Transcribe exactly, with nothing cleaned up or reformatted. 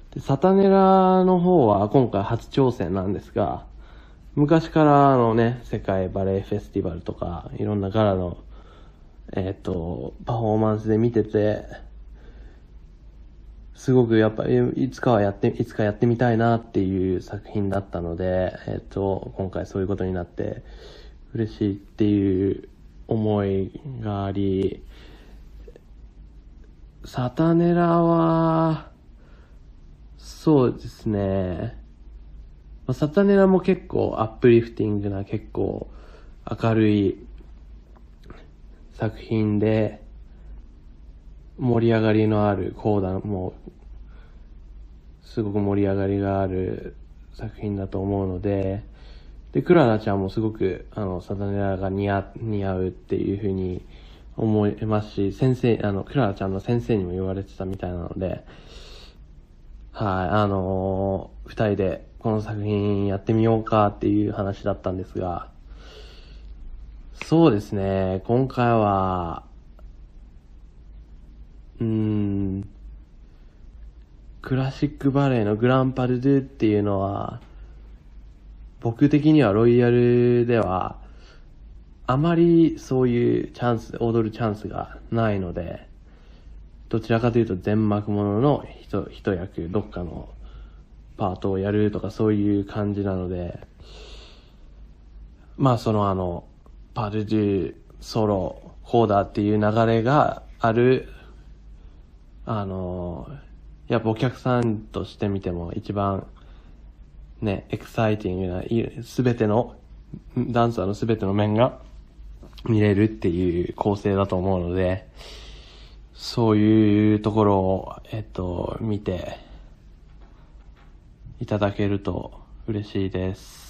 で、サタネラの方は今回初挑戦なんですが、昔からあのね、世界バレエフェスティバルとか、いろんなガラの、えっと、パフォーマンスで見てて、すごくやっぱりいつかはやって、いつかやってみたいなっていう作品だったので、えっと、今回そういうことになって嬉しいっていう思いがあり、サタネラは、そうですね。サタネラも結構アップリフティングな結構明るい作品で盛り上がりのあるコーダもすごく盛り上がりがある作品だと思うので、で、クララちゃんもすごくあのサタネラが似合似合うっていう風に思いますし、先生、あの、クララちゃんの先生にも言われてたみたいなので、はい、あのー、二人でこの作品やってみようかっていう話だったんですが、そうですね、今回は、うーん、クラシックバレエのグランパルドゥっていうのは、僕的にはロイヤルでは、あまりそういうチャンス、踊るチャンスがないので、どちらかというと全幕ものの一一役、どっかのパートをやるとかそういう感じなので、まあそのあの、パルドゥ、ソロ、コーダっていう流れがある、あの、やっぱお客さんとして見ても一番ね、エクサイティングな、すべての、ダンサーのすべての面が見れるっていう構成だと思うので、そういうところを、えっと、見ていただけると嬉しいです。